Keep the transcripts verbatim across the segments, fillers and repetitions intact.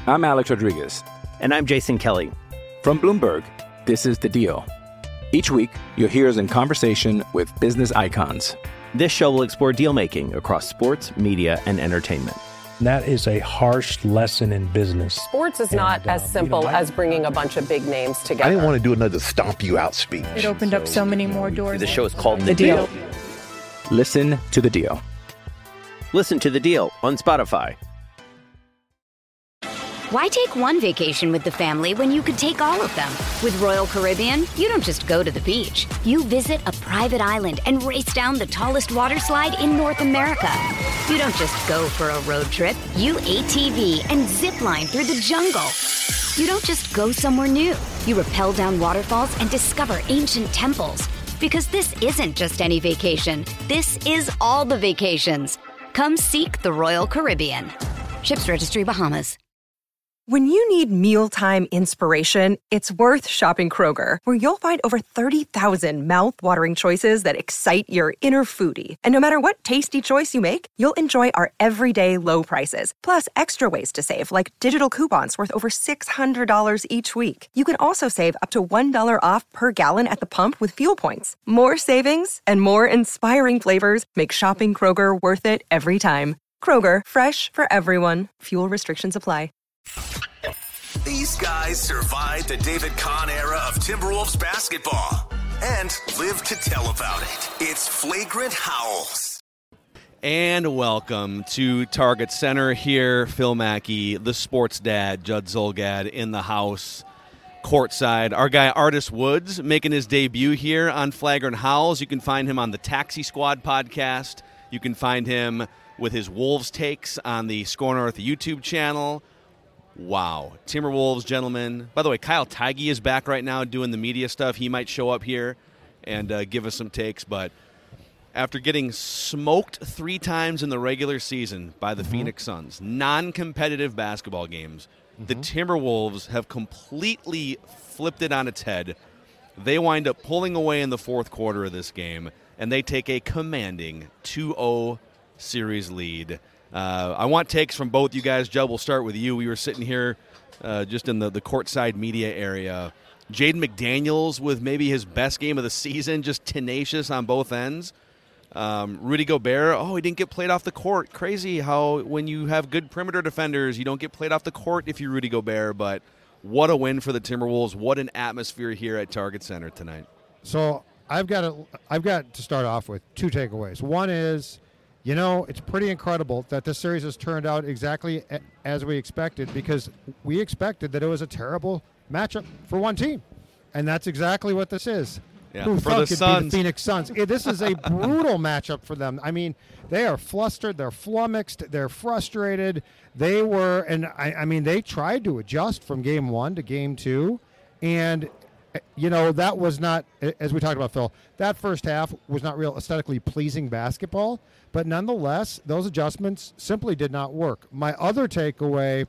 I'm Alex Rodriguez. And I'm Jason Kelly. From Bloomberg, this is The Deal. Each week, you'll hear us in conversation with business icons. This show will explore deal-making across sports, media, and entertainment. That is a harsh lesson in business. Sports is not and, as uh, simple you know, I, as bringing a bunch of big names together. I didn't want to do another stomp you out speech. It opened so, up so many more doors. The show is called The, the deal. deal. Listen to The Deal. Listen to The Deal on Spotify. Why take one vacation with the family when you could take all of them? With Royal Caribbean, you don't just go to the beach. You visit a private island and race down the tallest water slide in North America. You don't just go for a road trip. You A T V and zip line through the jungle. You don't just go somewhere new. You rappel down waterfalls and discover ancient temples. Because this isn't just any vacation. This is all the vacations. Come seek the Royal Caribbean. Ships Registry, Bahamas. When you need mealtime inspiration, it's worth shopping Kroger, where you'll find over thirty thousand mouth-watering choices that excite your inner foodie. And no matter what tasty choice you make, you'll enjoy our everyday low prices, plus extra ways to save, like digital coupons worth over six hundred dollars each week. You can also save up to one dollar off per gallon at the pump with fuel points. More savings and more inspiring flavors make shopping Kroger worth it every time. Kroger, fresh for everyone. Fuel restrictions apply. These guys survived the David Kahn era of Timberwolves basketball and live to tell about it. It's Flagrant Howls. And welcome to Target Center here. Phil Mackey, the sports dad, Judd Zulgad in the house, courtside. Our guy Artis Woods making his debut here on Flagrant Howls. You can find him on the Taxi Squad podcast. You can find him with his Wolves takes on the Score North YouTube channel. Wow. Timberwolves, gentlemen. By the way, Kyle Tighe is back right now doing the media stuff. He might show up here and uh, give us some takes. But after getting smoked three times in the regular season by the mm-hmm. Phoenix Suns, non-competitive basketball games, mm-hmm. the Timberwolves have completely flipped it on its head. They wind up pulling away in the fourth quarter of this game, and they take a commanding two oh series lead. Uh, I want takes from both you guys. Judd, we'll start with you. We were sitting here uh, just in the, the courtside media area. Jaden McDaniels with maybe his best game of the season, just tenacious on both ends. Um, Rudy Gobert, oh, he didn't get played off the court. Crazy how when you have good perimeter defenders, you don't get played off the court if you're Rudy Gobert. But what a win for the Timberwolves. What an atmosphere here at Target Center tonight. So I've got to, I've got to start off with two takeaways. One is, you know, it's pretty incredible that this series has turned out exactly a- as we expected, because we expected that it was a terrible matchup for one team. And that's exactly what this is. Yeah, Who for thought the it'd Suns. be the Phoenix Suns? It, this is a brutal matchup for them. I mean, they are flustered. They're flummoxed. They're frustrated. They were, and I, I mean, they tried to adjust from game one to game two. And, you know, that was not, as we talked about, Phil, that first half was not real aesthetically pleasing basketball. But nonetheless, those adjustments simply did not work. My other takeaway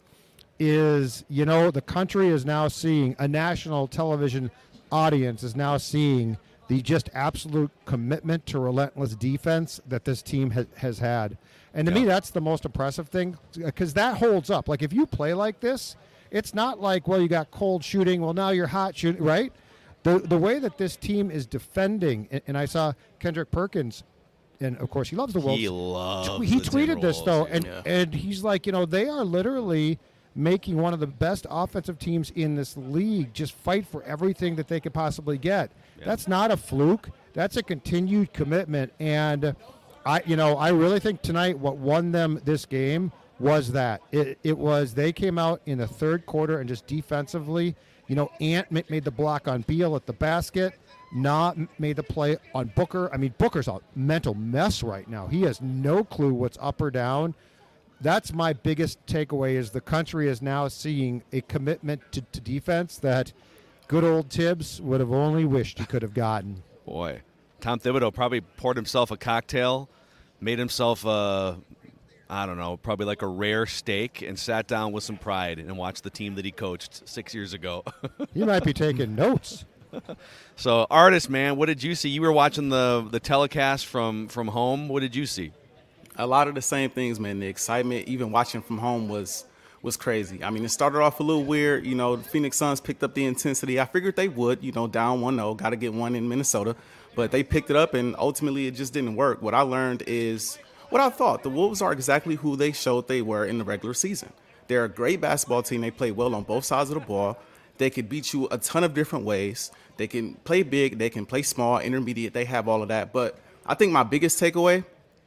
is, you know, the country is now seeing, a national television audience is now seeing the just absolute commitment to relentless defense that this team has, has had. And to yeah. me, that's the most impressive thing, because that holds up. Like, if you play like this, it's not like, well, you got cold shooting, well, now you're hot shooting, right? The, the way that this team is defending, and, and I saw Kendrick Perkins, and of course he loves the Wolves. He loves He the tweeted this though, and yeah. and he's like, you know, they are literally making one of the best offensive teams in this league just fight for everything that they could possibly get. Yeah. That's not a fluke. That's a continued commitment. And I, you know, I really think tonight what won them this game was that it, it was they came out in the third quarter and just defensively, you know, Ant made the block on Beal at the basket. Na made the play on Booker. I mean, Booker's a mental mess right now. He has no clue what's up or down. That's my biggest takeaway, is the country is now seeing a commitment to, to defense that good old Tibbs would have only wished he could have gotten. Boy, Tom Thibodeau probably poured himself a cocktail, made himself a, I don't know, probably like a rare steak, and sat down with some pride and watched the team that he coached six years ago. He might be taking notes. So, Artis, man, what did you see? You were watching the the telecast from, from home. What did you see? A lot of the same things, man. The excitement, even watching from home, was was crazy. I mean, it started off a little weird. You know, the Phoenix Suns picked up the intensity. I figured they would, you know, down one oh, got to get one in Minnesota. But they picked it up, and ultimately it just didn't work. What I learned is what I thought. The Wolves are exactly who they showed they were in the regular season. They're a great basketball team. They play well on both sides of the ball. They can beat you a ton of different ways. They can play big. They can play small, intermediate. They have all of that. But I think my biggest takeaway,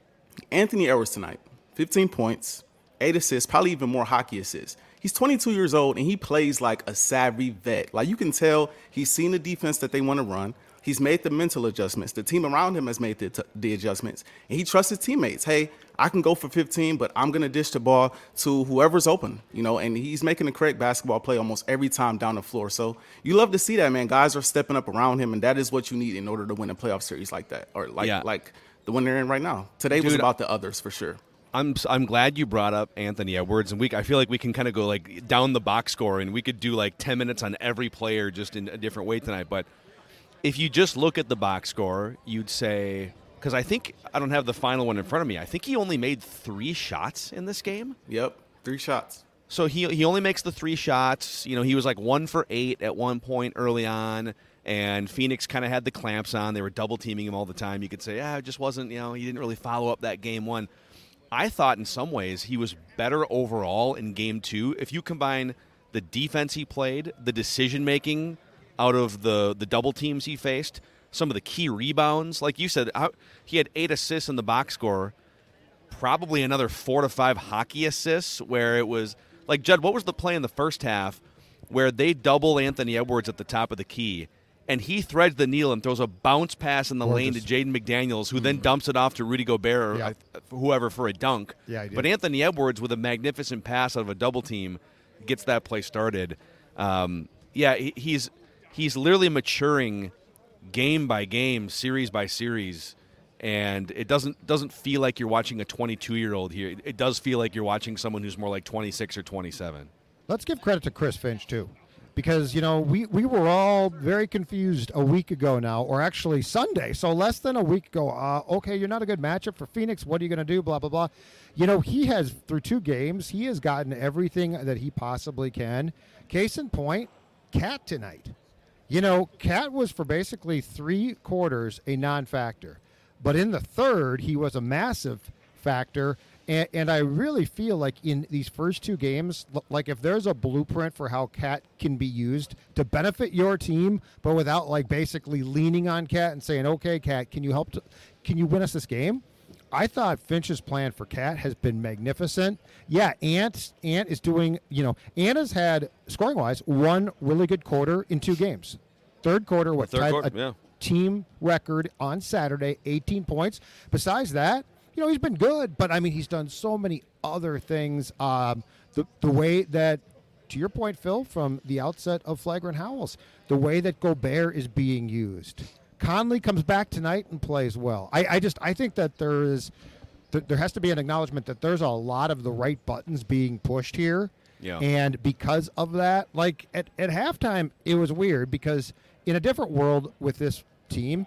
Anthony Edwards tonight, fifteen points, eight assists, probably even more hockey assists. He's twenty-two years old, and he plays like a savvy vet. Like, you can tell he's seen the defense that they want to run. He's made the mental adjustments. The team around him has made the, t- the adjustments. And he trusts his teammates. Hey, I can go for fifteen, but I'm going to dish the ball to whoever's open, you know, and he's making the correct basketball play almost every time down the floor. So you love to see that, man. Guys are stepping up around him, and that is what you need in order to win a playoff series like that, or like yeah. like the one they're in right now. Today Dude, was about the others for sure. I'm I'm glad you brought up Anthony Edwards, and we I feel like we can kind of go like down the box score, and we could do like ten minutes on every player just in a different way tonight. But if you just look at the box score, you'd say, because I think I don't have the final one in front of me. I think he only made three shots in this game. Yep, three shots. So he he only makes the three shots. You know, he was like one for eight at one point early on, and Phoenix kind of had the clamps on. They were double teaming him all the time. You could say, yeah, it just wasn't. You know, he didn't really follow up that game one. I thought in some ways he was better overall in game two. If you combine the defense he played, the decision making out of the, the double teams he faced, some of the key rebounds, like you said, he had eight assists in the box score, probably another four to five hockey assists where it was like, Judd, what was the play in the first half where they double Anthony Edwards at the top of the key? And he threads the needle and throws a bounce pass in the Gorgeous. lane to Jaden McDaniels, who mm. then dumps it off to Rudy Gobert or yeah. whoever for a dunk. Yeah, but Anthony Edwards, with a magnificent pass out of a double team, gets that play started. Um, yeah, he, he's he's literally maturing game by game, series by series, and it doesn't doesn't feel like you're watching a twenty-two-year-old here. It does feel like you're watching someone who's more like twenty-six or twenty-seven. Let's give credit to Chris Finch, too. Because, you know, we, we were all very confused a week ago now, or actually Sunday, so less than a week ago. Uh, okay, you're not a good matchup for Phoenix. What are you going to do? Blah, blah, blah. You know, he has, through two games, he has gotten everything that he possibly can. Case in point, Cat tonight. You know, Cat was for basically three quarters a non-factor. But in the third, he was a massive factor. And, and I really feel like in these first two games, like if there's a blueprint for how Cat can be used to benefit your team, but without like basically leaning on Cat and saying, okay, Cat, can you help? To, can you win us this game? I thought Finch's plan for Cat has been magnificent. Yeah, Ant Ant is doing, you know, Ant has had, scoring-wise, one really good quarter in two games. Third quarter, what, Third tied quarter, a yeah. team record on Saturday, eighteen points. Besides that, you know, he's been good, but, I mean, he's done so many other things. Um, the, the way that, to your point, Phil, from the outset of Flagrant Howls, the way that Gobert is being used. Conley comes back tonight and plays well. I, I just I think that there is th- there has to be an acknowledgement that there's a lot of the right buttons being pushed here. Yeah. And because of that, like at, at halftime, it was weird because in a different world with this team,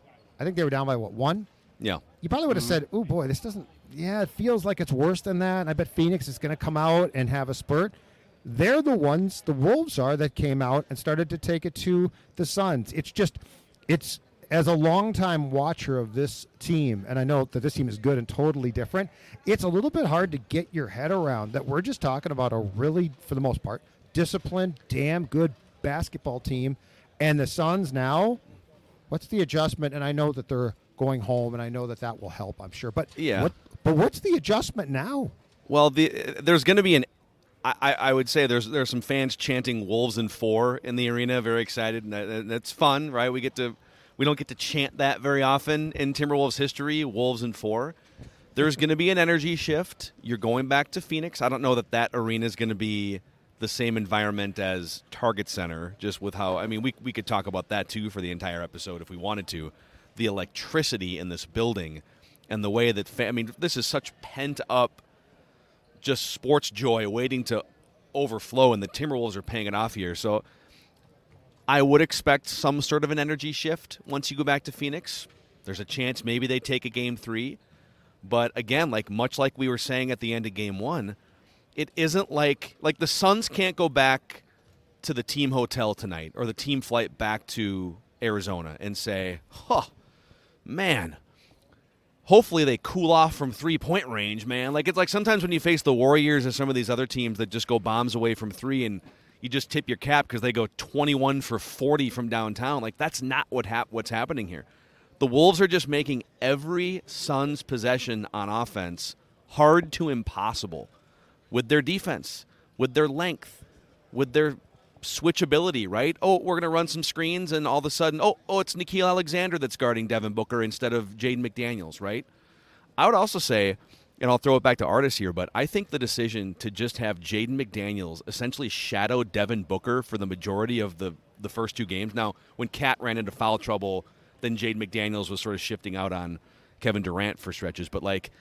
I think they were down by, what, one? Yeah. You probably would have mm-hmm. said, oh, boy, this doesn't – yeah, it feels like it's worse than that. And I bet Phoenix is going to come out and have a spurt. They're the ones, the Wolves are, that came out and started to take it to the Suns. It's just – it's as a longtime watcher of this team, and I know that this team is good and totally different, it's a little bit hard to get your head around that we're just talking about a really, for the most part, disciplined, damn good basketball team. And the Suns now, what's the adjustment? And I know that they're – going home, and I know that that will help, I'm sure. But yeah, what, but what's the adjustment now? Well, the, there's going to be an. I, I would say there's there's some fans chanting "Wolves in four" in the arena, very excited, and that, that's fun, right? We get to we don't get to chant that very often in Timberwolves history. Wolves in four. There's going to be an energy shift. You're going back to Phoenix. I don't know that that arena is going to be the same environment as Target Center, just with how. I mean, we we could talk about that too for the entire episode if we wanted to. The electricity in this building and the way that, fa- I mean, this is such pent-up just sports joy waiting to overflow, and the Timberwolves are paying it off here. So I would expect some sort of an energy shift once you go back to Phoenix. There's a chance maybe they take a game three. But again, like much like we were saying at the end of game one, it isn't like like the Suns can't go back to the team hotel tonight or the team flight back to Arizona and say, huh, man, hopefully they cool off from three-point range, man. Like, it's like sometimes when you face the Warriors and some of these other teams that just go bombs away from three and you just tip your cap because they go twenty-one for forty from downtown. Like, that's not what hap- what's happening here. The Wolves are just making every Suns possession on offense hard to impossible with their defense, with their length, with their switchability, right? Oh, we're going to run some screens, and all of a sudden, oh, oh, it's Nickeil Alexander that's guarding Devin Booker instead of Jaden McDaniels, right? I would also say, and I'll throw it back to Artis here, but I think the decision to just have Jaden McDaniels essentially shadow Devin Booker for the majority of the, the first two games. Now, when Cat ran into foul trouble, then Jaden McDaniels was sort of shifting out on Kevin Durant for stretches. But, like,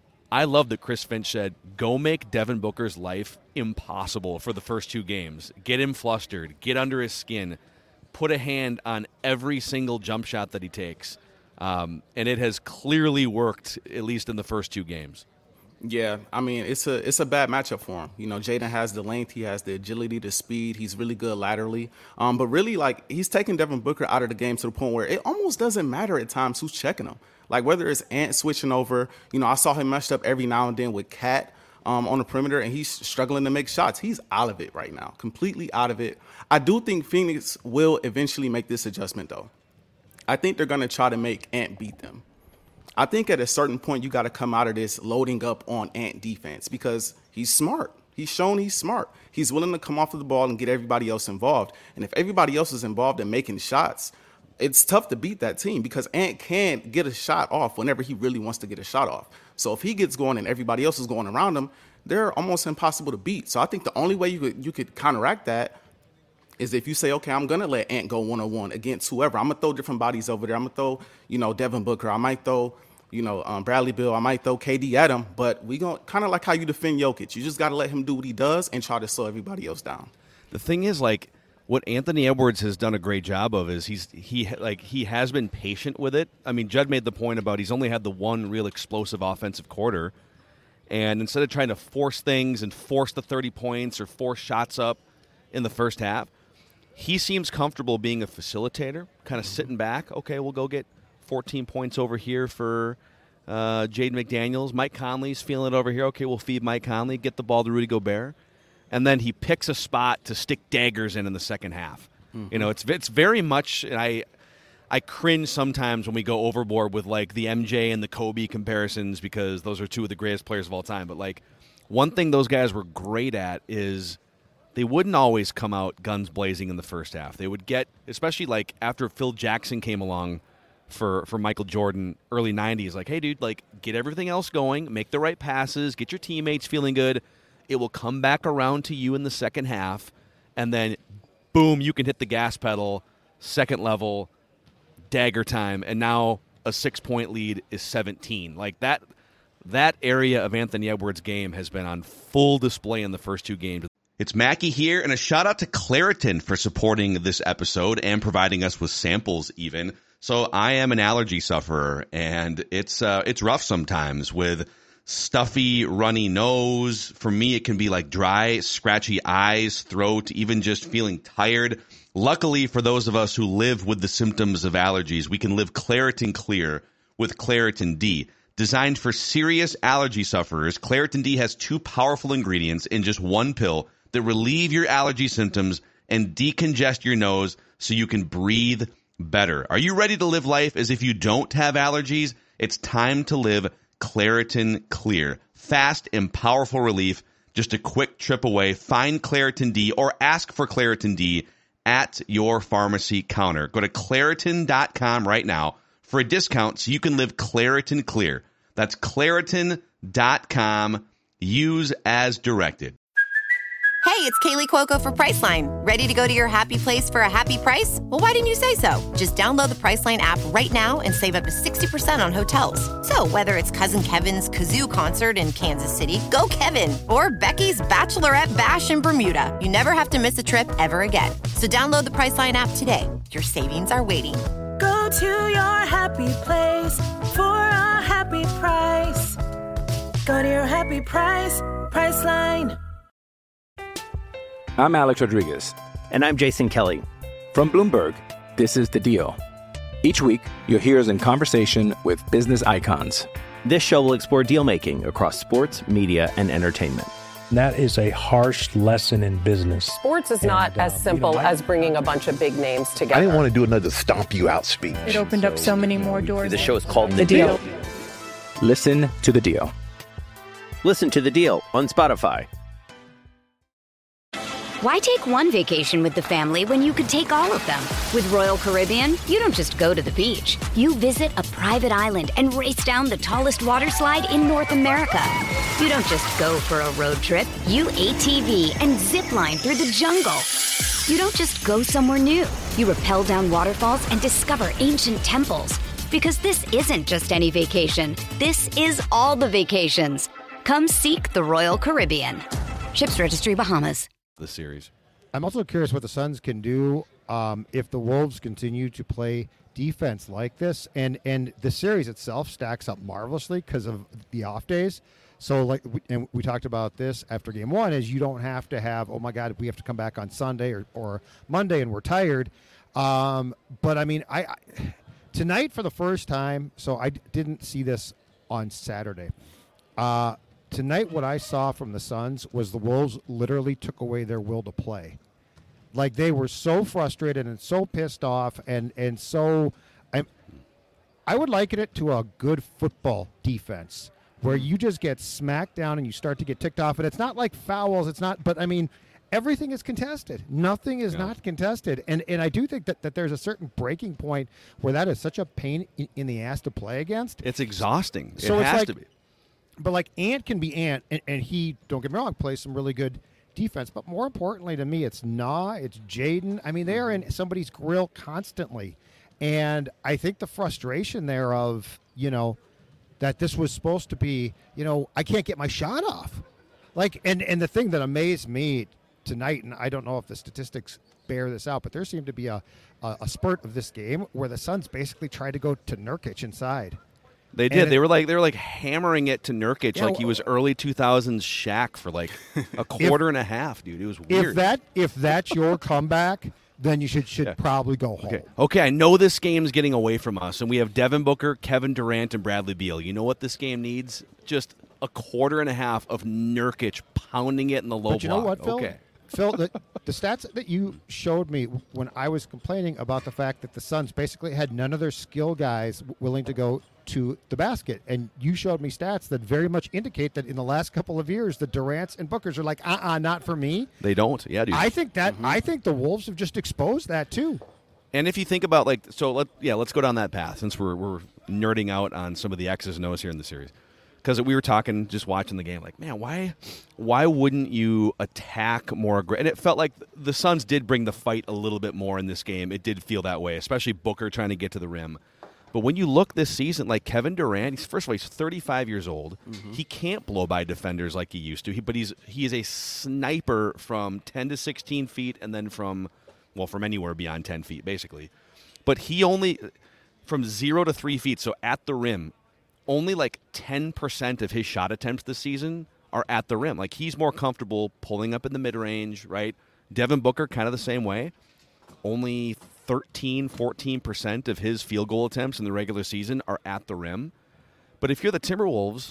I love that Chris Finch said, go make Devin Booker's life impossible for the first two games. Get him flustered. Get under his skin. Put a hand on every single jump shot that he takes. Um, and it has clearly worked, at least in the first two games. Yeah, I mean, it's a it's a bad matchup for him. You know, Jaden has the length, he has the agility, the speed. He's really good laterally. Um, but really, like, he's taking Devin Booker out of the game to the point where it almost doesn't matter at times who's checking him. Like, whether it's Ant switching over, you know, I saw him meshed up every now and then with Cat um, on the perimeter, and he's struggling to make shots. He's out of it right now, completely out of it. I do think Phoenix will eventually make this adjustment, though. I think they're going to try to make Ant beat them. I think at a certain point you got to come out of this loading up on Ant defense because he's smart. He's shown he's smart. He's willing to come off of the ball and get everybody else involved. And if everybody else is involved in making shots, it's tough to beat that team because Ant can't get a shot off whenever he really wants to get a shot off. So if he gets going and everybody else is going around him, they're almost impossible to beat. So I think the only way you could, you could counteract that is if you say, okay, I'm going to let Ant go one-on-one against whoever. I'm going to throw different bodies over there. I'm going to throw, you know, Devin Booker. I might throw, you know, um, Bradley Beal. I might throw K D at him. But we going to kind of like how you defend Jokic. You just got to let him do what he does and try to slow everybody else down. The thing is, like, what Anthony Edwards has done a great job of is he's he like he has been patient with it. I mean, Judd made the point about he's only had the one real explosive offensive quarter, and instead of trying to force things and force the thirty points or force shots up in the first half, he seems comfortable being a facilitator, kind of sitting back. Okay, we'll go get fourteen points over here for uh, Jaden McDaniels. Mike Conley's feeling it over here. Okay, we'll feed Mike Conley, get the ball to Rudy Gobert. And then he picks a spot to stick daggers in in the second half. Mm-hmm. You know, it's it's very much, and I I cringe sometimes when we go overboard with, like, the M J and the Kobe comparisons because those are two of the greatest players of all time. But, like, one thing those guys were great at is they wouldn't always come out guns blazing in the first half. They would get, especially, like, after Phil Jackson came along for, for Michael Jordan, early nineties, like, hey, dude, like, get everything else going, make the right passes, get your teammates feeling good. It will come back around to you in the second half, and then, boom, you can hit the gas pedal, second level, dagger time, and now a six-point lead is seventeen. Like, that that area of Anthony Edwards' game has been on full display in the first two games. It's Mackie here, and a shout-out to Claritin for supporting this episode and providing us with samples even. So I am an allergy sufferer, and it's uh, it's rough sometimes with stuffy, runny nose. For me, it can be like dry, scratchy eyes, throat, even just feeling tired. Luckily, for those of us who live with the symptoms of allergies, we can live Claritin Clear with Claritin D. Designed for serious allergy sufferers, Claritin D has two powerful ingredients in just one pill that relieve your allergy symptoms and decongest your nose so you can breathe better. Are you ready to live life as if you don't have allergies? It's time to live Claritin Clear. Fast and powerful relief, just a quick trip away. Find Claritin D or ask for Claritin D at your pharmacy counter. Go to Claritin dot com right now for a discount so you can live Claritin Clear. That's Claritin dot com. Use as directed. Hey, it's Kaylee Cuoco for Priceline. Ready to go to your happy place for a happy price? Well, why didn't you say so? Just download the Priceline app right now and save up to sixty percent on hotels. So whether it's Cousin Kevin's Kazoo Concert in Kansas City, go Kevin, or Becky's Bachelorette Bash in Bermuda, you never have to miss a trip ever again. So download the Priceline app today. Your savings are waiting. Go to your happy place for a happy price. Go to your happy price, Priceline. I'm Alex Rodriguez. And I'm Jason Kelly. From Bloomberg, this is The Deal. Each week, you'll hear us in conversation with business icons. This show will explore deal-making across sports, media, and entertainment. And that is a harsh lesson in business. Sports is And, not uh, as simple you know, I- as bringing a bunch of big names together. I didn't want to do another stomp you out speech. It opened up so many more doors. The show is called The The Deal. Deal. Listen to The Deal. Listen to The Deal on Spotify. Why take one vacation with the family when you could take all of them? With Royal Caribbean, you don't just go to the beach. You visit a private island and race down the tallest water slide in North America. You don't just go for a road trip. You A T V and zip line through the jungle. You don't just go somewhere new. You rappel down waterfalls and discover ancient temples. Because this isn't just any vacation. This is all the vacations. Come seek the Royal Caribbean. Ships Registry, Bahamas. The series. I'm also curious what the Suns can do um, if the Wolves continue to play defense like this. And, and the series itself stacks up marvelously because of the off days. So, like, we, and we talked about this after game one, is you don't have to have, oh, my God, we have to come back on Sunday or, or Monday and we're tired. Um, but, I mean, I, I tonight for the first time, so I d- didn't see this on Saturday. Uh Tonight, what I saw from the Suns was the Wolves literally took away their will to play. Like, they were so frustrated and so pissed off and, and so I, I would liken it to a good football defense where you just get smacked down and you start to get ticked off. And it's not like fouls. It's not, but I mean, everything is contested. Nothing is yeah. not contested. And and I do think that, that there's a certain breaking point where that is such a pain in, in the ass to play against. It's exhausting. It so has like, to be. But, like, Ant can be Ant, and, and he, don't get me wrong, plays some really good defense. But more importantly to me, it's Nah, it's Jaden. I mean, they are in somebody's grill constantly. And I think the frustration there of, you know, that this was supposed to be, you know, I can't get my shot off. Like, and, and the thing that amazed me tonight, and I don't know if the statistics bear this out, but there seemed to be a, a, a spurt of this game where the Suns basically tried to go to Nurkic inside. They did. And they it, were like they were like hammering it to Nurkic yeah, like he was early two thousands Shaq for like a quarter if, and a half, dude. It was weird. If that if that's your comeback, then you should should yeah. probably go home. Okay. okay, I know this game's getting away from us, and we have Devin Booker, Kevin Durant, and Bradley Beal. You know what this game needs? Just a quarter and a half of Nurkic pounding it in the low but you block. know what, Phil? Okay. Phil, the, the stats that you showed me when I was complaining about the fact that the Suns basically had none of their skill guys willing to go to the basket, and you showed me stats that very much indicate that in the last couple of years, the Durants and Bookers are like, uh-uh, not for me. They don't. Yeah, dude. I think that mm-hmm. I think the Wolves have just exposed that too. And if you think about like, so let yeah, let's go down that path since we're we're nerding out on some of the X's and O's here in the series. Because we were talking, just watching the game, like, man, why why wouldn't you attack more aggressive? And it felt like the Suns did bring the fight a little bit more in this game. It did feel that way, especially Booker trying to get to the rim. But when you look this season, like Kevin Durant, he's, first of all, he's thirty-five years old. Mm-hmm. He can't blow by defenders like he used to, he, but he's he is a sniper from ten to sixteen feet and then from, well, from anywhere beyond ten feet, basically. But he only, from zero to three feet, so at the rim, only like ten percent of his shot attempts this season are at the rim. Like, he's more comfortable pulling up in the mid-range, right? Devin Booker, kind of the same way. Only thirteen, fourteen percent of his field goal attempts in the regular season are at the rim. But if you're the Timberwolves,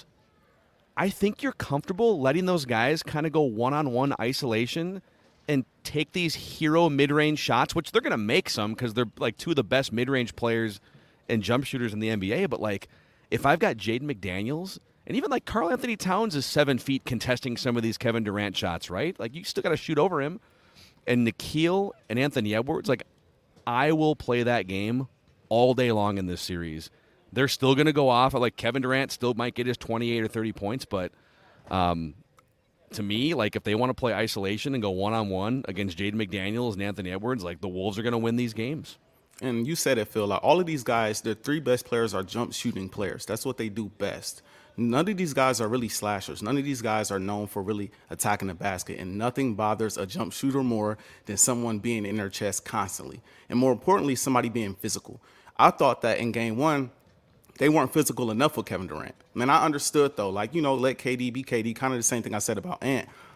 I think you're comfortable letting those guys kind of go one-on-one isolation and take these hero mid-range shots, which they're going to make some because they're like two of the best mid-range players and jump shooters in the N B A. But, like, if I've got Jaden McDaniels, and even like Karl Anthony Towns is seven feet contesting some of these Kevin Durant shots, right? Like, you still got to shoot over him. And Nikhil and Anthony Edwards, like, I will play that game all day long in this series. They're still going to go off. Like, Kevin Durant still might get his twenty-eight or thirty points, but um, to me, like, if they want to play isolation and go one-on-one against Jaden McDaniels and Anthony Edwards, like, the Wolves are going to win these games. And you said it, Phil. Like, all of these guys, their three best players are jump shooting players. That's what they do best. None of these guys are really slashers. None of these guys are known for really attacking the basket, and nothing bothers a jump shooter more than someone being in their chest constantly. And more importantly, somebody being physical. I thought that in game one, they weren't physical enough for Kevin Durant. Man, I understood, though. Like, you know, let K D be K D, kind of the same thing I said about Ant.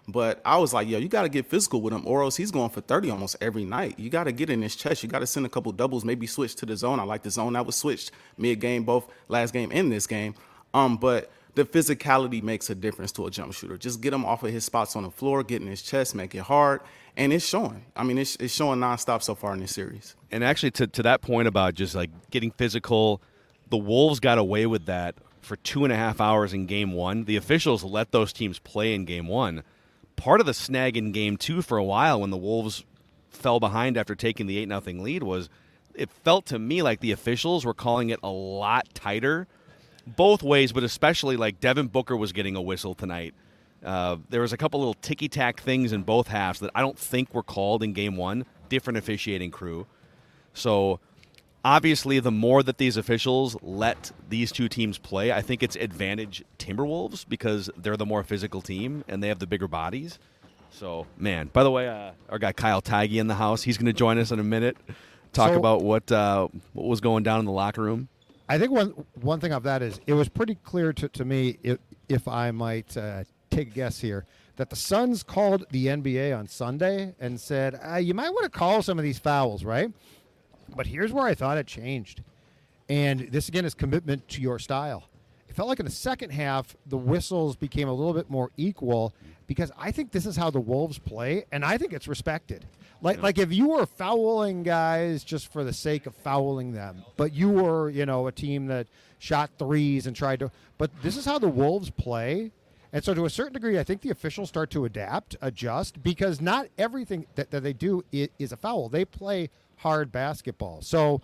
But I was like, yo, you got to get physical with him, or else he's going for thirty almost every night. You got to get in his chest. You got to send a couple doubles, maybe switch to the zone. I like the zone that was switched mid-game, both last game and this game. Um, but the physicality makes a difference to a jump shooter. Just get him off of his spots on the floor, get in his chest, make it hard, and it's showing. I mean, it's, it's showing nonstop so far in this series. And actually, to, to that point about just like getting physical, the Wolves got away with that for two and a half hours in game one. The officials let those teams play in game one. Part of the snag in game two for a while when the Wolves fell behind after taking the eight nothing lead was it felt to me like the officials were calling it a lot tighter both ways, but especially like Devin Booker was getting a whistle tonight. Uh, there was a couple little ticky-tack things in both halves that I don't think were called in game one, different officiating crew. So obviously the more that these officials let these two teams play, I think it's advantage Timberwolves because they're the more physical team and they have the bigger bodies. So, man, by the way, uh, our guy Kyle Tigey in the house, he's going to join us in a minute, talk So, about what uh, what was going down in the locker room. I think one one thing of that is it was pretty clear to, to me, if, if I might uh, take a guess here, that the Suns called the N B A on Sunday and said, uh, you might want to call some of these fouls, right? But here's where I thought it changed. And this, again, is commitment to your style. It felt like in the second half, the whistles became a little bit more equal because I think this is how the Wolves play, and I think it's respected. Like, yeah. like if you were fouling guys just for the sake of fouling them, but you were, you know, a team that shot threes and tried to – but this is how the Wolves play. And so to a certain degree, I think the officials start to adapt, adjust, because not everything that, that they do is, is a foul. They play – hard basketball. So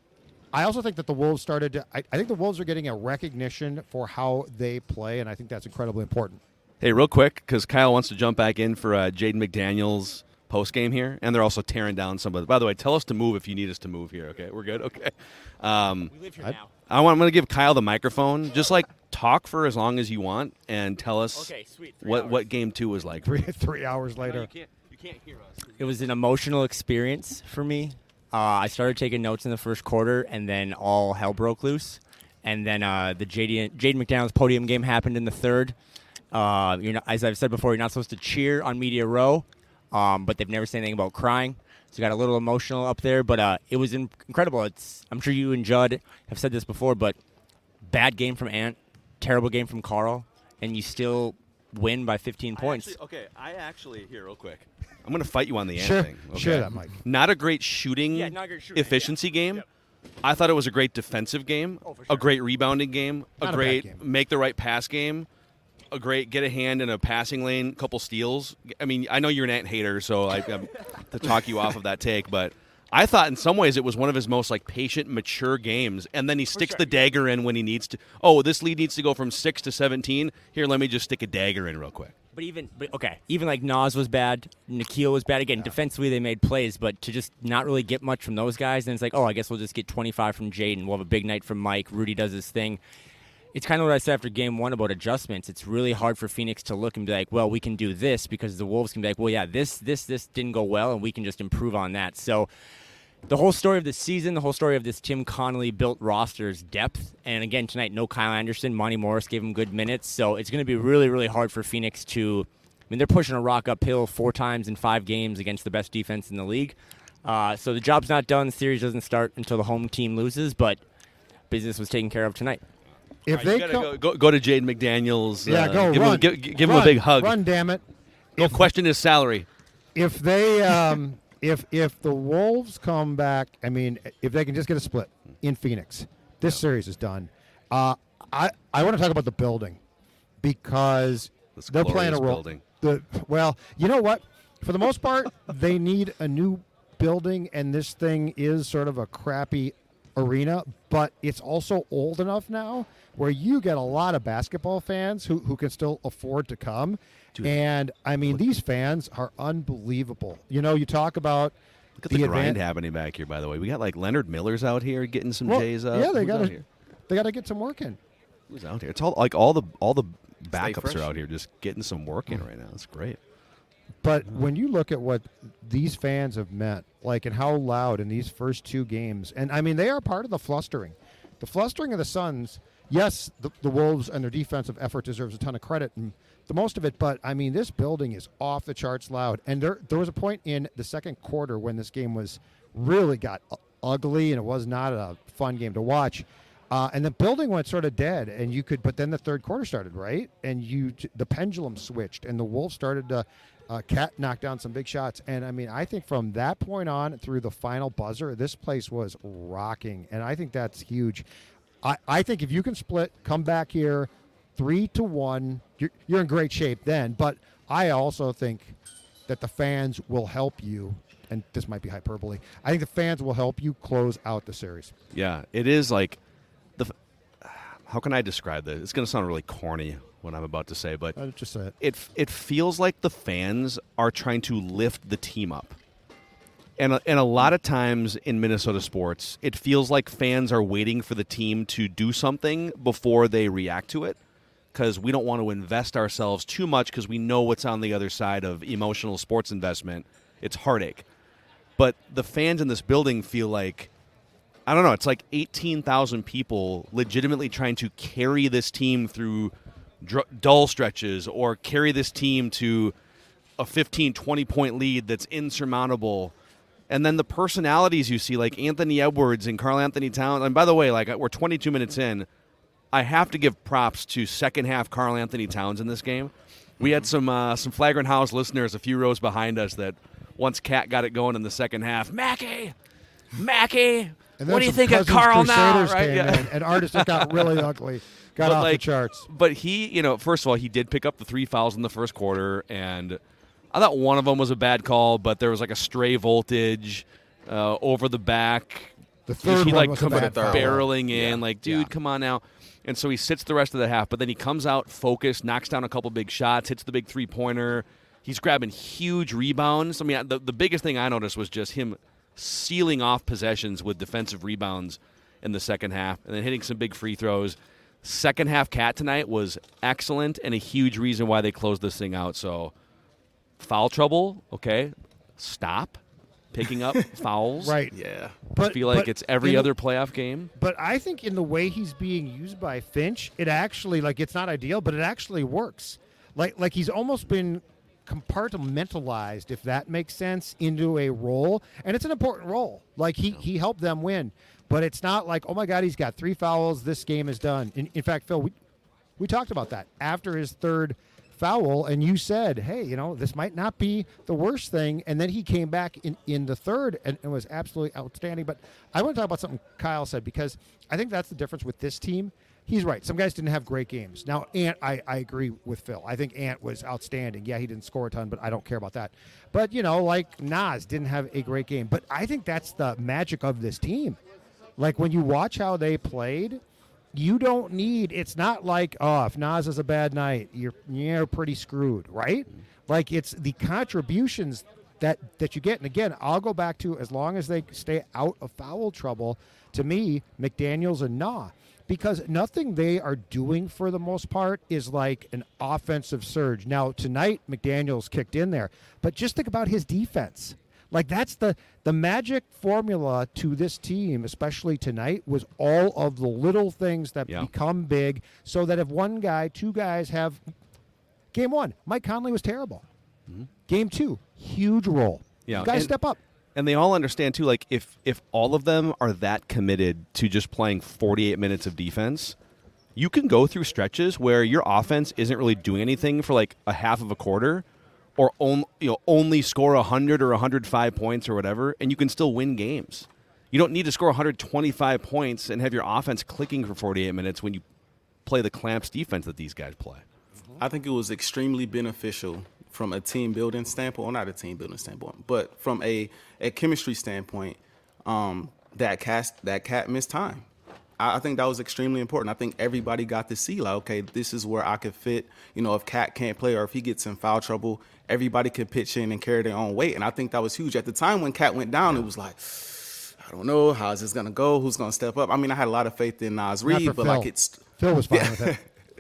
I also think that the Wolves started to, I, I think the Wolves are getting a recognition for how they play, and I think that's incredibly important. Hey, real quick, because Kyle wants to jump back in for uh, Jaden McDaniels post-game here, and they're also tearing down some of the, by the way, tell us to move if you need us to move here, okay? We're good? Okay. Um, we live here I, now. I want, I'm going to give Kyle the microphone. Just, like, talk for as long as you want and tell us okay, sweet. what, what game two was like. Three, three hours later. No, you can't, you can't hear us. It was an emotional experience for me. Uh, I started taking notes in the first quarter, and then all hell broke loose. And then uh, the Jaden McDaniels podium game happened in the third. Uh, you're not, as I've said before, you're not supposed to cheer on Media Row, um, but they've never said anything about crying. So it got a little emotional up there, but uh, it was in- incredible. It's I'm sure you and Judd have said this before, but bad game from Ant, terrible game from Carl, and you still win by fifteen points. I actually, okay, I actually, here, real quick. I'm going to fight you on the Ant sure, thing. Okay? Share that, Mike. Not a great shooting, yeah, not a great shooting efficiency yeah. game. Yep. I thought it was a great defensive game, oh, for sure. a great rebounding game, Not a great a bad game. make the right pass game, a great get a hand in a passing lane, couple steals. I mean, I know you're an Ant hater, so I I'm to talk you off of that take, but I thought in some ways it was one of his most like patient, mature games, and then he sticks sure. the dagger in when he needs to. Oh, this lead needs to go from six to seventeen. Here, let me just stick a dagger in real quick. But even, but okay, even like Nas was bad, Nikhil was bad. Again, yeah. defensively they made plays, but to just not really get much from those guys, then it's like, oh, I guess we'll just get twenty-five from Jaden. We'll have a big night from Mike. Rudy does his thing. It's kind of what I said after game one about adjustments. It's really hard for Phoenix to look and be like, well, we can do this, because the Wolves can be like, well, yeah, this, this, this didn't go well, and we can just improve on that. So the whole story of the season, the whole story of this Tim Connolly built roster's depth. And again, tonight, no Kyle Anderson. Monty Morris gave him good minutes. So it's going to be really, really hard for Phoenix to, I mean, they're pushing a rock uphill four times in five games against the best defense in the league. Uh, so the job's not done. The series doesn't start until the home team loses, but business was taken care of tonight. If right, they go, co- go, go to Jaden McDaniels. Yeah, uh, go give run. Him, give, give run, him a big hug. Run, damn it. Go If, question his salary. if they, um, if if the Wolves come back, I mean, if they can just get a split in Phoenix, this yeah. series is done. Uh, I I want to talk about the building because this they're playing a role. Building. The well, you know what? For the most part, they need a new building, and this thing is sort of a crappy arena, but it's also old enough now where you get a lot of basketball fans who, who can still afford to come. Dude, and, I mean, these fans are unbelievable. You know, you talk about Look at the, the grind advan- happening back here, by the way. We got, like, Leonard Miller's out here getting some well, J's up. Yeah, they got to they got to get some work in. Who's out here? It's all like all the all the backups fresh. are out here just getting some work in right now. It's great. But when you look at what these fans have meant, like, and how loud in these first two games, and I mean, they are part of the flustering. The flustering of the Suns yes, the, the Wolves and their defensive effort deserves a ton of credit and the most of it, but, I mean, this building is off the charts loud. And there there was a point in the second quarter when this game was really got ugly and it was not a fun game to watch. Uh, and the building went sort of dead, and you could, but then the third quarter started, right? And you, the pendulum switched, and the Wolves started to, uh, Cat knocked down some big shots. And, I mean, I think from that point on through the final buzzer, this place was rocking, and I think that's huge. I, I think if you can split, come back here, three to one, you're, you're in great shape then. But I also think that the fans will help you, and this might be hyperbole. I think the fans will help you close out the series. Yeah, it is like the. How can I describe this? It's going to sound really corny what I'm about to say, but I'll just say it. It it feels like the fans are trying to lift the team up. And a, and a lot of times in Minnesota sports, it feels like fans are waiting for the team to do something before they react to it, because we don't want to invest ourselves too much because we know what's on the other side of emotional sports investment. It's heartache. But the fans in this building feel like, I don't know, it's like eighteen thousand people legitimately trying to carry this team through dr- dull stretches or carry this team to a fifteen, twenty-point lead that's insurmountable. And then the personalities you see, like Anthony Edwards and Karl Anthony Towns. And by the way, like we're twenty-two minutes in. I have to give props to second half Karl Anthony Towns in this game. We had some uh, some Flagrant House listeners a few rows behind us that once Cat got it going in the second half, Mackey, Mackey, what do you think of Karl now? Right? Yeah. In, and Artis got really ugly, got but off like, the charts. But he, you know, first of all, he did pick up the three fouls in the first quarter, and I thought one of them was a bad call, but there was like a stray voltage uh, over the back. The third he one like was come a bad foul. barreling in, Yeah. like, dude, Yeah. come on now. And so he sits the rest of the half, but then he comes out focused, knocks down a couple big shots, hits the big three-pointer. He's grabbing huge rebounds. I mean, the, the biggest thing I noticed was just him sealing off possessions with defensive rebounds in the second half and then hitting some big free throws. Second half Cat tonight was excellent and a huge reason why they closed this thing out. So foul trouble, okay, stop picking up fouls. Right. Yeah. I feel like it's every in- other playoff game. But I think in the way he's being used by Finch, it actually, like, it's not ideal, but it actually works. Like, like he's almost been compartmentalized, if that makes sense, into a role. And it's an important role. Like, he, he helped them win. But it's not like, oh, my God, he's got three fouls. This game is done. In, in fact, Phil, we, we talked about that after his third foul, and you said, hey, you know, this might not be the worst thing. And then he came back in, in the third and, and was absolutely outstanding. But I want to talk about something Kyle said, because I think that's the difference with this team. He's right. Some guys didn't have great games. Now, Ant, I, I agree with Phil. I think Ant was outstanding. Yeah, he didn't score a ton, but I don't care about that. But, you know, like Nas didn't have a great game. But I think that's the magic of this team. Like, when you watch how they played, you don't need, it's not like, oh, if Nas has a bad night, you're you're pretty screwed, right? Like, it's the contributions that, that you get. And again, I'll go back to, as long as they stay out of foul trouble, to me, McDaniels and Nah. Because nothing they are doing for the most part is like an offensive surge. Now, tonight, McDaniels kicked in there. But just think about his defense. Like, that's the, the magic formula to this team, especially tonight, was all of the little things that Yeah. become big, so that if one guy, two guys have – game one, Mike Conley was terrible. Mm-hmm. Game two, huge role. Yeah, You guys and- step up. And they all understand, too, like, if, if all of them are that committed to just playing forty-eight minutes of defense, you can go through stretches where your offense isn't really doing anything for, like, a half of a quarter, or on, you know, only score one hundred or one hundred five points or whatever, and you can still win games. You don't need to score one hundred twenty-five points and have your offense clicking for forty-eight minutes when you play the clamps defense that these guys play. I think it was extremely beneficial from a team building standpoint, or not a team building standpoint, but from a, a chemistry standpoint, um, that cast that Cat missed time. I, I think that was extremely important. I think everybody got to see, like, okay, this is where I could fit. You know, if Cat can't play or if he gets in foul trouble, everybody could pitch in and carry their own weight. And I think that was huge. At the time when Cat went down, it was like, I don't know, how is this going to go? Who's going to step up? I mean, I had a lot of faith in Nas Not Reed, for but Phil. like it's Phil was fine yeah. with it.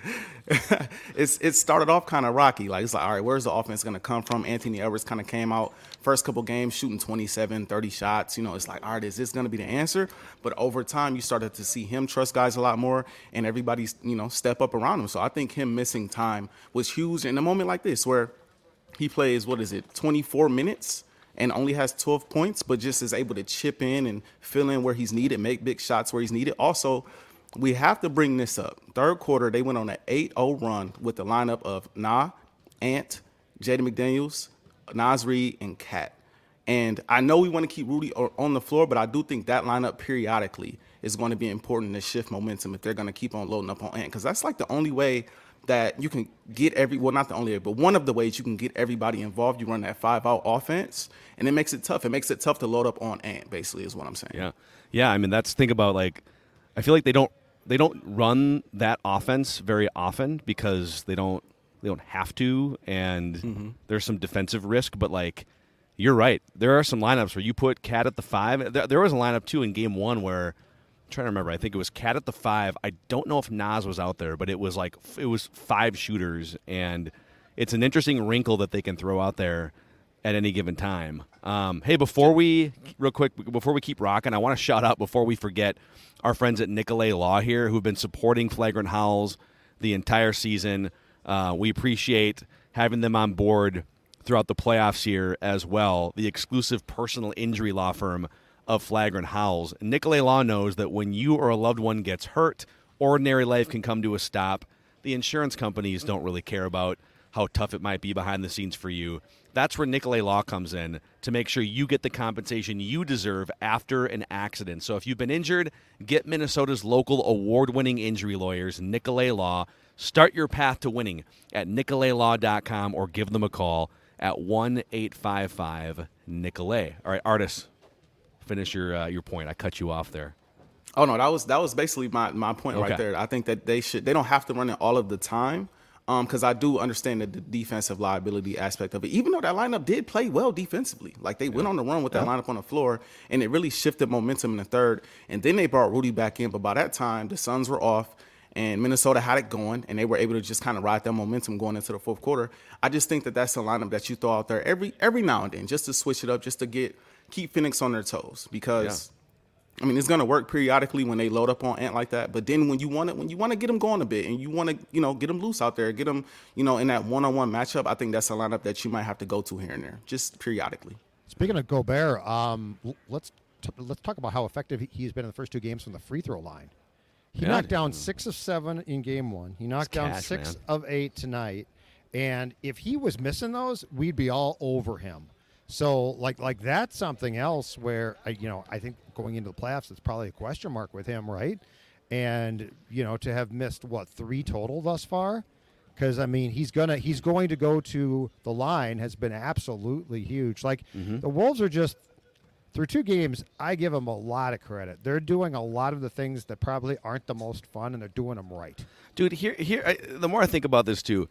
it's it started off kind of rocky. Like, it's like, all right, where's the offense going to come from? Anthony Edwards kind of came out first couple games shooting twenty-seven, thirty shots. You know, it's like, all right, is this going to be the answer? But over time, you started to see him trust guys a lot more, and everybody's, you know, step up around him. So I think him missing time was huge in a moment like this where he plays, what is it, twenty-four minutes and only has twelve points, but just is able to chip in and fill in where he's needed, make big shots where he's needed. Also, we have to bring this up. Third quarter, they went on an eight oh run with the lineup of Nah, Ant, Jaden McDaniels, Naz Reid, and Cat. And I know we want to keep Rudy on the floor, but I do think that lineup periodically is going to be important to shift momentum if they're going to keep on loading up on Ant, because that's like the only way that you can get every, well, not the only way, but one of the ways you can get everybody involved. You run that five-out offense, and it makes it tough. It makes it tough to load up on Ant, basically, is what I'm saying. Yeah. Yeah, I mean, that's, think about, like, I feel like they don't, they don't run that offense very often because they don't, they don't have to, and mm-hmm. there's some defensive risk, but, like, you're right. There are some lineups where you put Cat at the five. There, there was a lineup, too, in game one where, I'm trying to remember, I think it was Cat at the five. I don't know if Naz was out there, but it was like it was five shooters, and it's an interesting wrinkle that they can throw out there at any given time. Um, hey, before we real quick before we keep rocking, I want to shout out before we forget our friends at Nicolay Law here who've been supporting Flagrant Howls the entire season. Uh, we appreciate having them on board throughout the playoffs here as well. The exclusive personal injury law firm of Flagrant Howls. Nicolay Law knows that when you or a loved one gets hurt, ordinary life can come to a stop. The insurance companies don't really care about how tough it might be behind the scenes for you. That's where Nicolay Law comes in to make sure you get the compensation you deserve after an accident. So if you've been injured, get Minnesota's local award-winning injury lawyers, Nicolay Law. Start your path to winning at nicolay law dot com or give them a call at one eight five five Nicolay. All right, Artis, finish your uh, your point. I cut you off there. Oh no, that was that was basically my, my point okay. right there. I think that they should they don't have to run it all of the time, because um, I do understand the, the defensive liability aspect of it. Even though that lineup did play well defensively, like they yeah. went on the run with that yeah. lineup on the floor, and it really shifted momentum in the third. And then they brought Rudy back in, but by that time the Suns were off, and Minnesota had it going, and they were able to just kind of ride that momentum going into the fourth quarter. I just think that that's a lineup that you throw out there every every now and then, just to switch it up, just to get. keep Phoenix on their toes, because yeah. I mean, it's going to work periodically when they load up on Ant like that. But then when you want it, when you want to get them going a bit and you want to, you know, get them loose out there, get them, you know, in that one-on-one matchup, I think that's a lineup that you might have to go to here and there, just periodically. Speaking of Gobert, um, let's t- let's talk about how effective he's been in the first two games from the free throw line. He yeah. knocked down six of seven in game one. He knocked down cash, six man. of eight tonight. And if he was missing those, we'd be all over him. So, like, like that's something else where, I, you know, I think going into the playoffs, it's probably a question mark with him, right? And, you know, to have missed, what, three total thus far? Because, I mean, he's gonna he's going to go to the line has been absolutely huge. Like, mm-hmm. the Wolves are just, through two games, I give them a lot of credit. They're doing a lot of the things that probably aren't the most fun, and they're doing them right. Dude, here, here. I, the more I think about this, too,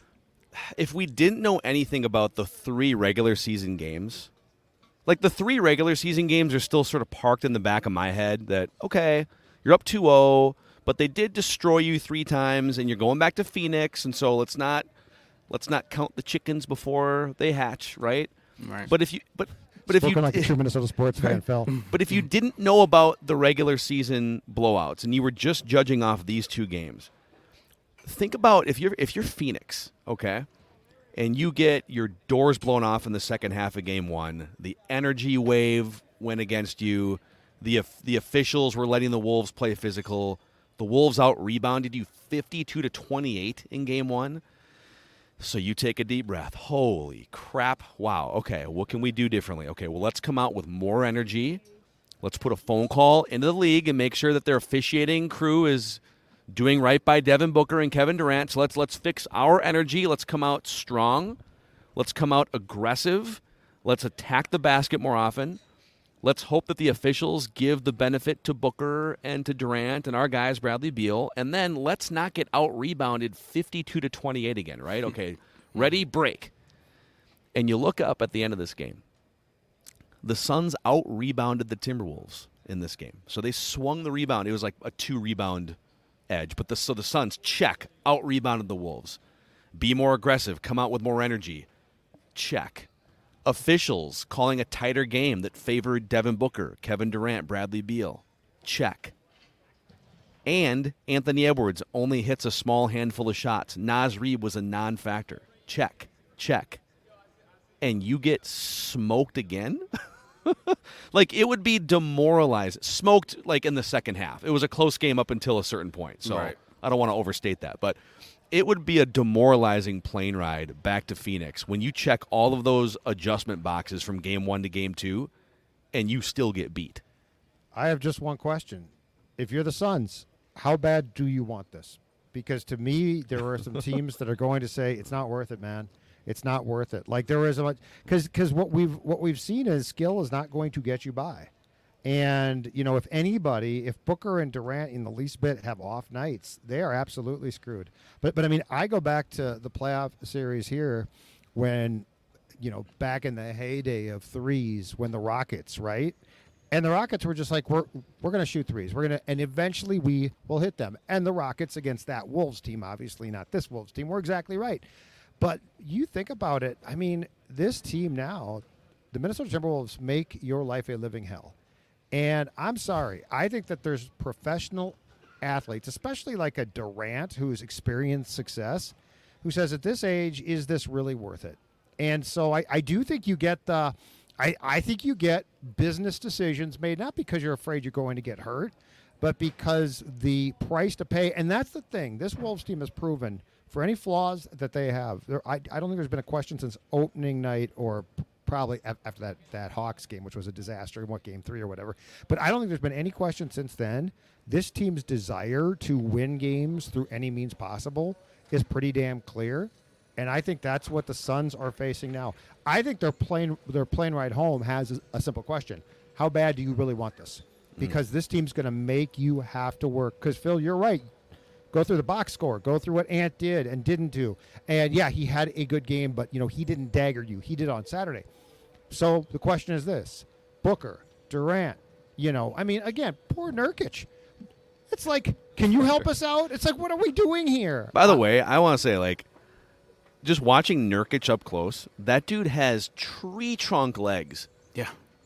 if we didn't know anything about the three regular season games, like the three regular season games are still sort of parked in the back of my head that, okay, you're up two oh, but they did destroy you three times, and you're going back to Phoenix, and so let's not let's not count the chickens before they hatch, right? Right. But if you but but Spoken if you like a true Minnesota sports fan, Phil. But if you didn't know about the regular season blowouts and you were just judging off these two games, think about if you're if you're Phoenix, okay, and you get your doors blown off in the second half of game one, the energy wave went against you, the the officials were letting the Wolves play physical, the Wolves out-rebounded you fifty-two to twenty-eight in game one, so you take a deep breath. Holy crap, wow, okay, what can we do differently? Okay, well, let's come out with more energy. Let's put a phone call into the league and make sure that their officiating crew is doing right by Devin Booker and Kevin Durant. So let's let's fix our energy. Let's come out strong. Let's come out aggressive. Let's attack the basket more often. Let's hope that the officials give the benefit to Booker and to Durant and our guys, Bradley Beal. And then let's not get out-rebounded fifty-two to twenty-eight again, right? Okay, ready, break. And you look up at the end of this game. The Suns out-rebounded the Timberwolves in this game. So they swung the rebound. It was like a two-rebound edge. But the, so the Suns, check, out-rebounded the Wolves. Be more aggressive, come out with more energy. Check. Officials calling a tighter game that favored Devin Booker, Kevin Durant, Bradley Beal. Check. And Anthony Edwards only hits a small handful of shots. Naz Reid was a non-factor. Check. Check. And you get smoked again? Like, it would be demoralized. Smoked, like, in the second half. It was a close game up until a certain point. So right. I don't want to overstate that. But it would be a demoralizing plane ride back to Phoenix when you check all of those adjustment boxes from game one to game two, and you still get beat. I have just one question. If you're the Suns, how bad do you want this? Because to me, there are some teams that are going to say, it's not worth it, man. It's not worth it. Like there is a much because because what we've what we've seen is skill is not going to get you by, and you know if anybody, if Booker and Durant in the least bit have off nights, they are absolutely screwed. But but I mean, I go back to the playoff series here when, you know, back in the heyday of threes when the Rockets, right? And the Rockets were just like, we're we're going to shoot threes. We're going to, and eventually we will hit them. And the Rockets against that Wolves team, obviously not this Wolves team, were exactly right. But you think about it, I mean, this team now, the Minnesota Timberwolves make your life a living hell. And I'm sorry, I think that there's professional athletes, especially like a Durant who's experienced success, who says at this age, is this really worth it? And so I, I do think you get the, I, I think you get business decisions made, not because you're afraid you're going to get hurt, but because the price to pay, and that's the thing, this Wolves team has proven for any flaws that they have, there, I, I don't think there's been a question since opening night or p- probably after that, that Hawks game, which was a disaster in what, game three or whatever. But I don't think there's been any question since then. This team's desire to win games through any means possible is pretty damn clear. And I think that's what the Suns are facing now. I think their plane, their plane ride home has a, a simple question. How bad do you really want this? Because mm. this team's going to make you have to work. Because, Phil, you're right. Go through the box score. Go through what Ant did and didn't do. And, yeah, he had a good game, but, you know, he didn't dagger you. He did on Saturday. So the question is this. Booker, Durant, you know, I mean, again, poor Nurkic. It's like, can you help us out? It's like, what are we doing here? By the way, I want to say, like, just watching Nurkic up close, that dude has tree trunk legs. Yeah.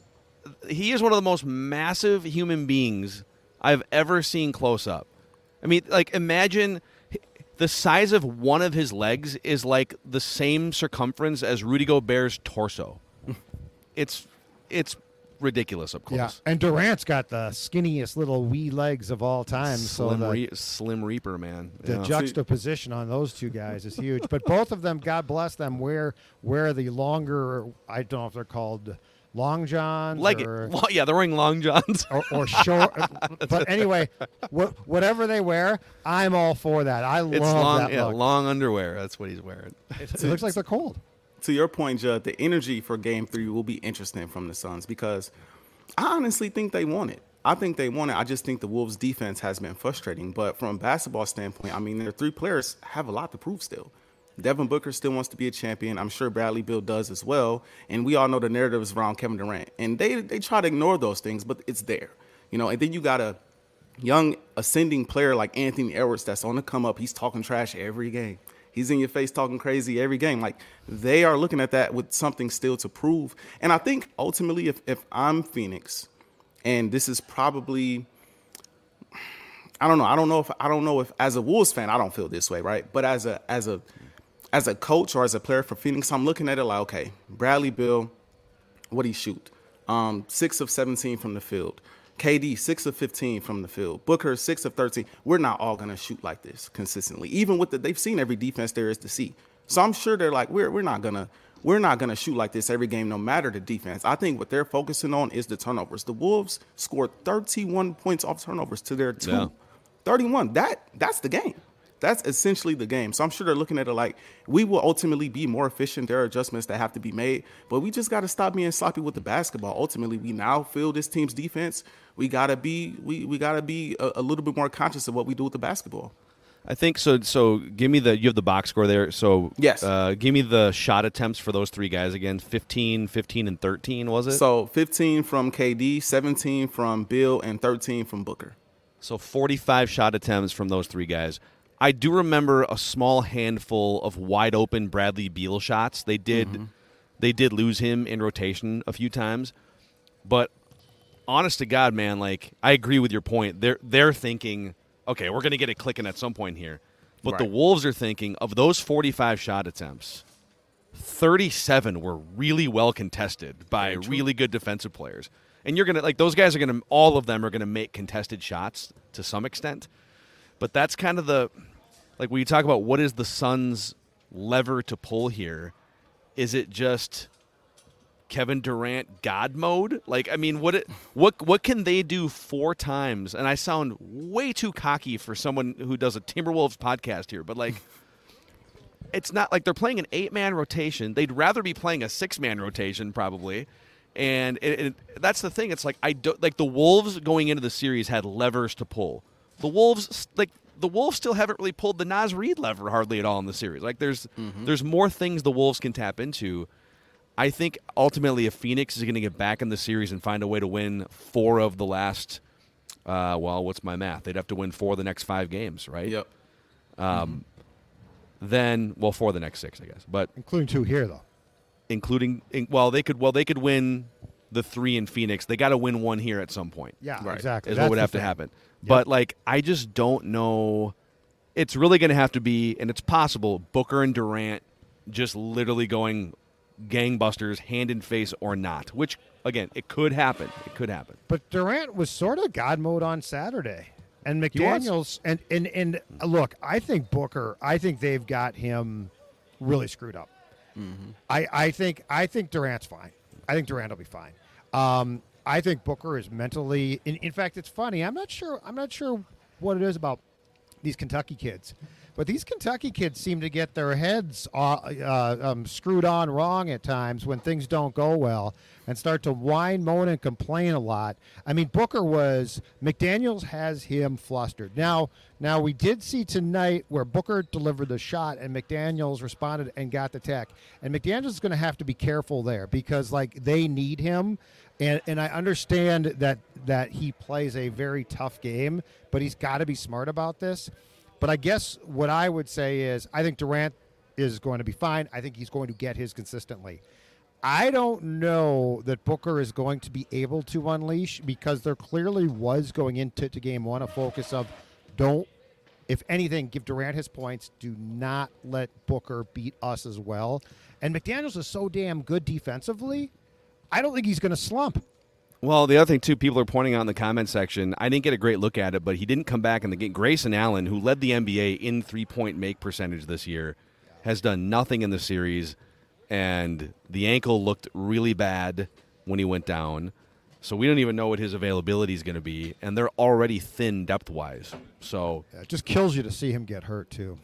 He is one of the most massive human beings I've ever seen close up. I mean, like, imagine the size of one of his legs is like the same circumference as Rudy Gobert's torso. It's it's ridiculous up close. Yeah, and Durant's got the skinniest little wee legs of all time. Slim, so the, re- slim Reaper, man. The yeah. juxtaposition on those two guys is huge. But both of them, God bless them, wear wear the longer, I don't know if they're called long johns. Leg- or, well, yeah, they're wearing long johns. Or, or short. But anyway, wh- whatever they wear, I'm all for that. I it's love long, that yeah, look. long underwear. That's what he's wearing. It looks like they're cold. To your point, Judd, the energy for game three will be interesting from the Suns because I honestly think they want it. I think they want it. I just think the Wolves' defense has been frustrating. But from a basketball standpoint, I mean, their three players have a lot to prove still. Devin Booker still wants to be a champion. I'm sure Bradley Beal does as well. And we all know the narrative is around Kevin Durant. And they they try to ignore those things, but it's there. You know, and then you got a young ascending player like Anthony Edwards that's on the come up. He's talking trash every game. He's in your face talking crazy every game. Like, they are looking at that with something still to prove. And I think ultimately if, if I'm Phoenix, and this is probably, I don't know. I don't know if I don't know if as a Wolves fan, I don't feel this way, right? But as a as a as a coach or as a player for Phoenix, I'm looking at it like, okay, Bradley Beal, what'd he shoot? Um, six of seventeen from the field. K D, six of fifteen from the field. Booker, six of thirteen. We're not all going to shoot like this consistently. Even with the, they've seen every defense there is to see. So I'm sure they're like, we're we're not going to we're not going to shoot like this every game, no matter the defense. I think what they're focusing on is the turnovers. The Wolves scored thirty-one points off turnovers to their two. Yeah. thirty-one. That that's the game. That's essentially the game. So I'm sure they're looking at it like, we will ultimately be more efficient. There are adjustments that have to be made, but we just got to stop being sloppy with the basketball. Ultimately, we now feel this team's defense. We gotta be we we gotta be a, a little bit more conscious of what we do with the basketball. I think so. So give me the you have the box score there. So yes, uh, give me the shot attempts for those three guys again. fifteen, fifteen, and thirteen was it? So fifteen from K D, seventeen from Bill, and thirteen from Booker. So forty-five shot attempts from those three guys. I do remember a small handful of wide open Bradley Beal shots. They did mm-hmm. they did lose him in rotation a few times. But honest to God, man, like I agree with your point. They're they're thinking, okay, we're gonna get it clicking at some point here. But right. the Wolves are thinking of those forty-five shot attempts, thirty-seven were really well contested by really good defensive players. And you're going to, like, those guys are going to, all of them are going to make contested shots to some extent. But that's kind of the, like, when you talk about what is the Suns' lever to pull here, is it just Kevin Durant God mode? Like, I mean, what it, what what can they do four times? And I sound way too cocky for someone who does a Timberwolves podcast here, but, like, it's not like they're playing an eight-man rotation. They'd rather be playing a six-man rotation probably. And it, it, that's the thing. It's like I don't like the Wolves going into the series had levers to pull. The Wolves like the Wolves still haven't really pulled the Naz Reid lever hardly at all in the series. Like there's mm-hmm. there's more things the Wolves can tap into. I think ultimately if Phoenix is going to get back in the series and find a way to win four of the last, uh, well, what's my math? They'd have to win four of the next five games, right? Yep. Um, mm-hmm. Then well, four of the next six, I guess, but including two here though. Including, well, they could well they could win the three in Phoenix. They got to win one here at some point. Yeah, right. exactly. Is That's what would have thing. to happen. Yep. But like, I just don't know. It's really going to have to be, and it's possible. Booker and Durant just literally going gangbusters, hand in face or not. Which again, it could happen. It could happen. But Durant was sort of God mode on Saturday, and McDaniels and and and uh, look, I think Booker. I think they've got him really screwed up. Mm-hmm. I, I think I think Durant's fine. I think Durant will be fine. Um, I think Booker is mentally. In, in fact, it's funny. I'm not sure. I'm not sure what it is about these Kentucky kids, but these Kentucky kids seem to get their heads uh, uh, um, screwed on wrong at times when things don't go well, and start to whine, moan, and complain a lot. I mean, Booker was McDaniels has him flustered. Now, now we did see tonight where Booker delivered the shot and McDaniels responded and got the tech. And McDaniels is going to have to be careful there because, like, they need him. And and I understand that that he plays a very tough game, but he's got to be smart about this. But I guess what I would say is I think Durant is going to be fine. I think he's going to get his consistently. I don't know that Booker is going to be able to unleash because there clearly was going into to game one a focus of don't, if anything, give Durant his points. Do not let Booker beat us as well. And McDaniels is so damn good defensively, I don't think he's going to slump. Well, the other thing, too, people are pointing out in the comment section, I didn't get a great look at it, but he didn't come back in the game. Grayson Allen, who led the N B A in three-point make percentage this year, has done nothing in the series. And the ankle looked really bad when he went down. So we don't even know what his availability is going to be. And they're already thin depth-wise. So yeah, it just kills you to see him get hurt, too.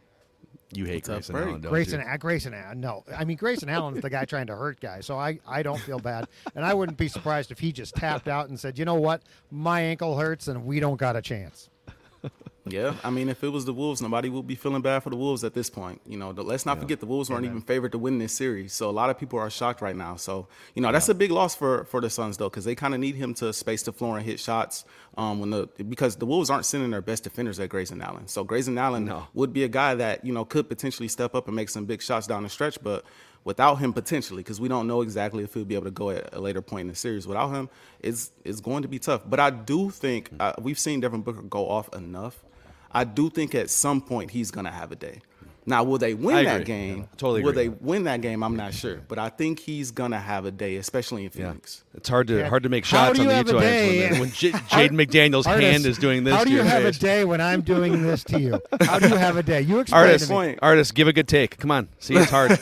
You hate It's Grayson Allen, don't Grayson, you? uh, Grayson Allen, no. I mean, Grayson Allen's the guy trying to hurt guys, so I, I don't feel bad. And I wouldn't be surprised if he just tapped out and said, you know what, my ankle hurts and we don't got a chance. Yeah, I mean, if it was the Wolves, nobody would be feeling bad for the Wolves at this point. You know, the, let's not yeah. forget the Wolves weren't yeah, even favored to win this series. So a lot of people are shocked right now. So, you know, that's yeah. a big loss for, for the Suns, though, because they kind of need him to space the floor and hit shots um, when the because the Wolves aren't sending their best defenders at Grayson Allen. So Grayson Allen no. would be a guy that, you know, could potentially step up and make some big shots down the stretch. But without him potentially, because we don't know exactly if he'll be able to go at a later point in the series, without him, it's, it's going to be tough. But I do think uh, we've seen Devin Booker go off enough. I do think at some point he's going to have a day. Now, will they win I that agree. game? Yeah, totally will agree. they win that game? I'm not sure. But I think he's going to have a day, especially in Phoenix. Yeah. It's hard to Yeah. hard to make How shots do on you the have a Utah day? when, when J- Jaden McDaniel's Artist, hand is doing this How to do you your have face. a day when I'm doing this to you? How do you have a day? You explain Artist, to me. artist, give a good take. Come on. See, it's hard.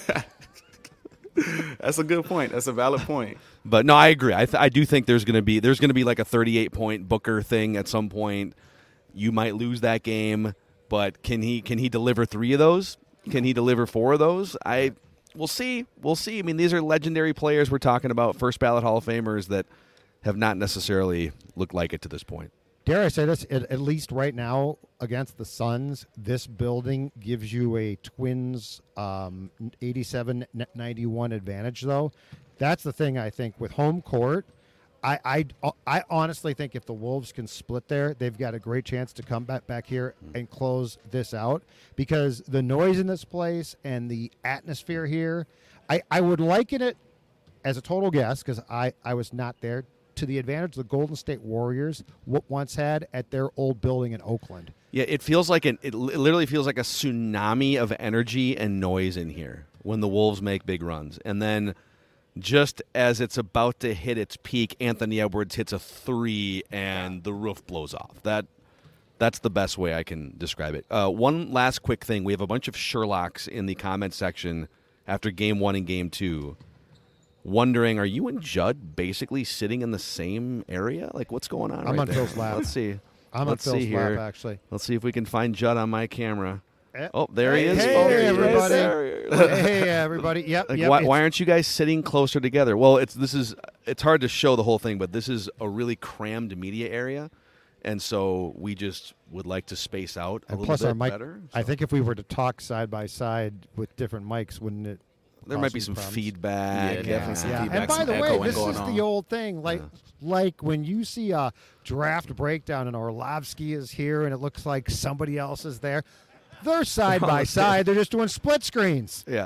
That's a good point. That's a valid point. But no, I agree. I th- I do think there's going to be there's going to be like a thirty-eight point Booker thing at some point. You might lose that game, but can he can he deliver three of those? Can he deliver four of those? I we'll see. We'll see. I mean, these are legendary players we're talking about, first ballot Hall of Famers that have not necessarily looked like it to this point. Dare I say this? At, at least right now against the Suns, this building gives you a Twins um, eighty-seven ninety-one advantage, though. That's the thing, I think, with home court. I, I, I honestly think if the Wolves can split there, they've got a great chance to come back, back here and close this out, because the noise in this place and the atmosphere here, I, I would liken it as a total guess, because I, I was not there, to the advantage the Golden State Warriors once had at their old building in Oakland. Yeah, it feels like an, it literally feels like a tsunami of energy and noise in here when the Wolves make big runs. And then just as it's about to hit its peak, Anthony Edwards hits a three and the roof blows off. That That's the best way I can describe it. Uh, one last quick thing. We have a bunch of Sherlocks in the comment section after game one and game two wondering, are you and Judd basically sitting in the same area? Like, what's going on I'm right on there? Phil's lap. Let's see. I'm Let's on Phil's see here. lap, actually. Let's see if we can find Judd on my camera. Eh. Oh, there he is. Hey, oh, there everybody. He is. Hey, everybody. Yep, Like, yep. why, it's- why aren't you guys sitting closer together? Well, it's this is it's hard to show the whole thing, but this is a really crammed media area, and so we just would like to space out a And little plus bit our mic, better. I think if we were to talk side by side with different mics, wouldn't it? There cause might be some problems? feedback. Yeah, definitely some Yeah. feedback, And by some the way, echoing this going is on. the old thing. Like, like when you see a draft breakdown and Orlovsky is here and it looks like somebody else is there, they're side by side. They're just doing split screens. Yeah,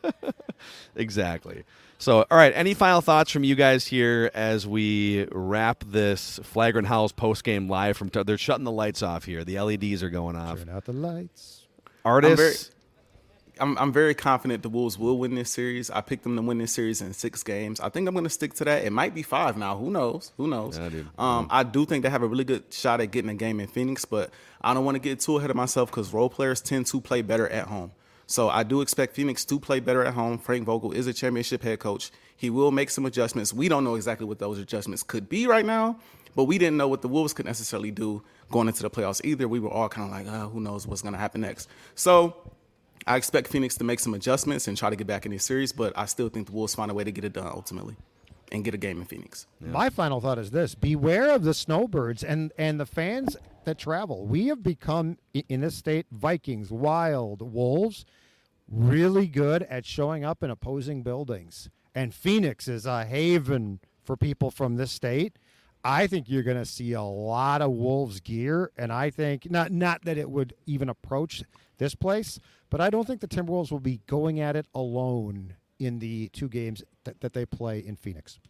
exactly. So, all right, any final thoughts from you guys here as we wrap this Flagrant Howls postgame live from – they're shutting the lights off here. The L E Ds are going off. Turn out the lights. Artists – I'm, I'm very confident the Wolves will win this series. I picked them to win this series in six games. I think I'm going to stick to that. It might be five now. Who knows? Who knows? Yeah, dude. Um, I do think they have a really good shot at getting a game in Phoenix, but I don't want to get too ahead of myself because role players tend to play better at home. So I do expect Phoenix to play better at home. Frank Vogel is a championship head coach. He will make some adjustments. We don't know exactly what those adjustments could be right now, but we didn't know what the Wolves could necessarily do going into the playoffs either. We were all kind of like, oh, who knows what's going to happen next. So I expect Phoenix to make some adjustments and try to get back in this series, but I still think the Wolves find a way to get it done ultimately and get a game in Phoenix. Yeah. My final thought is this: beware of the snowbirds and, and the fans that travel. We have become, in this state, Vikings, Wild, Wolves, really good at showing up in opposing buildings. And Phoenix is a haven for people from this state. I think you're going to see a lot of Wolves gear, and I think, not not that it would even approach this place, but I don't think the Timberwolves will be going at it alone in the two games that, that they play in Phoenix.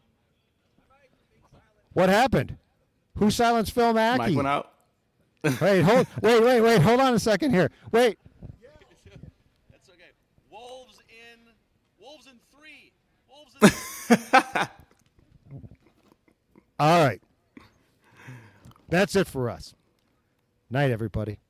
What happened? Who silenced Phil Mackey? Mike went out. Wait, hold, wait, wait, wait. Hold on a second here. Wait. That's okay. Wolves in, Wolves in three. Wolves in All right. That's it for us. Night, everybody.